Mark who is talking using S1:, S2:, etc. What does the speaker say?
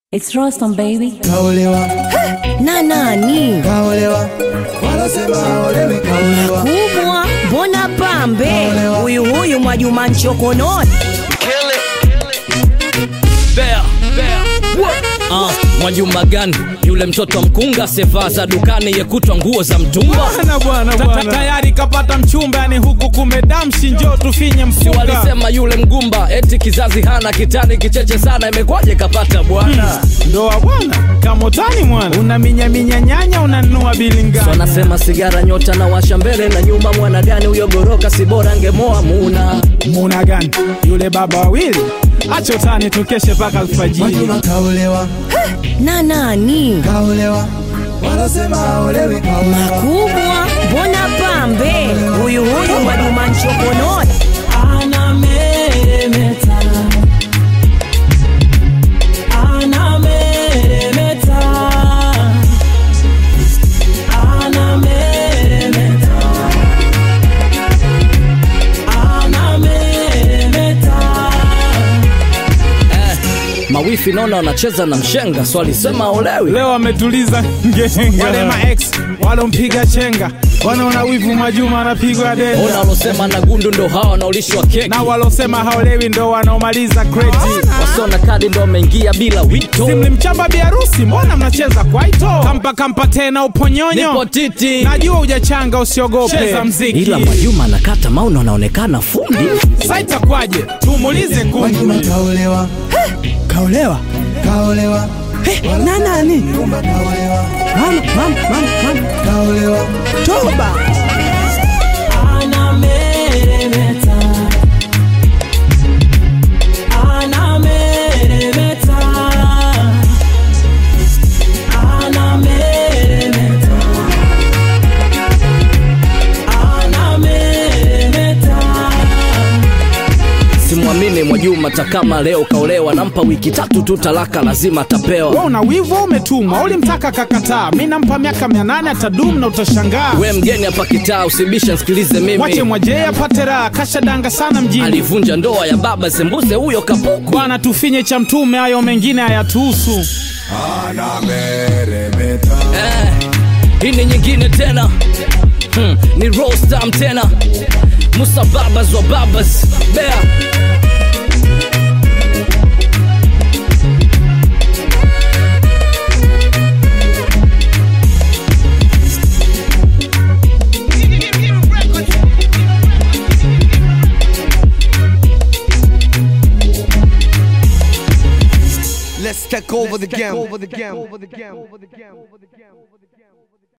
S1: It's Rostam baby.
S2: Kaolewa
S3: Na nani?
S2: Kaolewa wanasema olewi kaolewa
S3: Kubwa mbona pambe
S2: Kaolewa.
S3: Huyu Mwajuma Nchokononi.
S4: Mwajuma gani? Yule mtoto mkunga seva za dukani yekutwa nguo za mtumba.
S5: Bwana. Tayari kapata mchumba, yani huku kumedamshi, njoo tufinye
S4: Si
S5: mfuka.
S4: walisema yule mgumba eti kizazi hana kitani kicheche sana, imekwaje kapata bwana?
S5: Ndoa bwana, kamotani mwana. Unaminya nyanya unanunua bilingani.
S4: So nasema sigara nyota na washa mbele na nyuma, mwana gani huyo goroka, si bora angemoa muna.
S5: Muna gani? Yule baba wawili. Acha utani tukeshe paka alfajiri.
S2: Mwajuma kaolewa
S3: Na nani?
S2: Kaolewa wanasema olewi kaolewa
S3: Kubwa mbona pambe Huyu Mwajuma Nchokononi.
S6: Anameremeta, anameremeta, anameremeta, anameremeta.
S4: Mawifi naona wanacheza na mshenga, so walisema olewi.
S5: Leo ametuliza ngenga. Wale ma ex walompiga chenga, wanaona wivu Mwajuma anapigwa deni.
S4: Ona walosema na gundu ndo hawa wanaolishwa keki,
S5: Na walosema haolewi ndo wanaomaliza kreti.
S4: wasona kadi ndo wameingia bila wito.
S5: Simlimchamba biharusi, mbona mnacheza kwaito? Kampa tena uponyonyo.
S4: Nipo titi.
S5: Najua hujachanga, usiogope. Cheza mziki.
S4: Ila Mwajuma anakata mauna, anaonekana fundi.
S5: Sasa itakwaje? Tumuulize
S2: Mwajuma
S5: kundu.
S2: kaolewa
S5: Kaolewa?
S2: Kaolewa
S5: Na nani?
S2: Kumba kaolewa
S5: Mama.
S2: Kaolewa
S5: Toba.
S6: Anameremeta, anameremeta, anameremeta, anameremeta.
S4: Simwamini Mwajuma takama leo kaolewa, nampa wiki 3 tu talaka lazima atapewa.
S5: Wewe una wivu umetumwa, ulimtaka kakataa. Mimi nampa miaka 800 atadumu na utashangaa.
S4: We mgeni hapa kitaa, usibishe nsikilize
S5: Wache
S4: mimi.
S5: Mwaje apate raha, kashadanga sana mjini.
S4: Alivunja ndoa ya baba Sembuse huyo kapuku.
S5: Bwana tufinye cha mtume, hayo mengine hayatuhusu.
S2: anameremeta
S4: Hii ni nyingine tena. Ni Rostam tena. Musa babas wa babas. Bea.
S7: Let's take over the game.